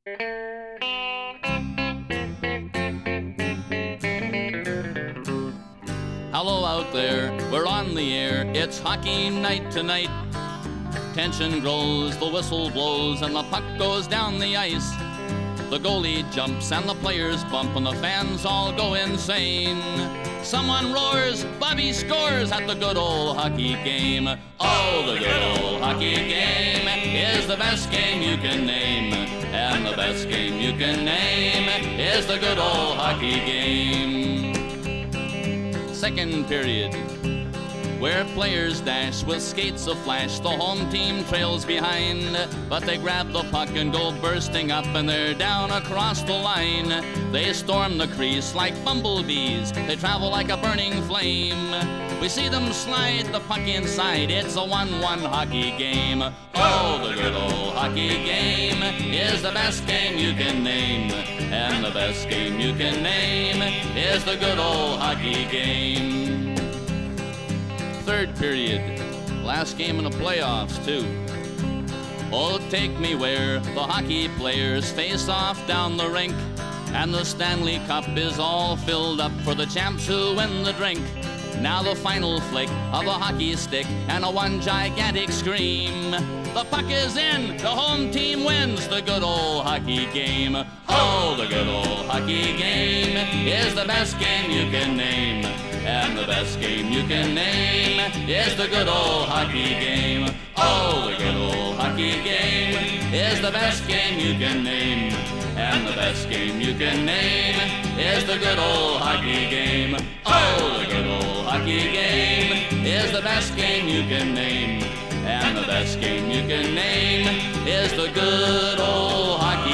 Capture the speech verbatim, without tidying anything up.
Hello out there, we're on the air, it's hockey night tonight. Tension grows, the whistle blows, and the puck goes down the ice. The goalie jumps and the players bump and the fans all go insane. Someone roars, Bobby scores at the good old hockey game. Oh, the good old hockey game is the best game you can name. And the best game you can name is the good old hockey game. Second period, where players dash with skates aflash. The home team trails behind, but they grab the puck and go bursting up, and they're down across the line. They storm the crease like bumblebees, they travel like a burning flame. We see them slide the puck inside, it's a one one hockey game. Oh, the good old hockey game is the best game you can name. And the best game you can name is the good old hockey game. Third period, last game in the playoffs too. Oh, take me where the hockey players face off down the rink, and the Stanley Cup is all filled up for the champs who win the drink. Now the final flick of a hockey stick and a one gigantic scream. The puck is in, the home team wins the good old hockey game. Oh, the good old hockey game is the best game you can name. And the best game you can name is the good old hockey game. Oh, the good old hockey game is the best game you can name. And the best game you can name is the good old hockey game. Oh, the good old hockey game is the best game you can name. And the best game you can name is the good old hockey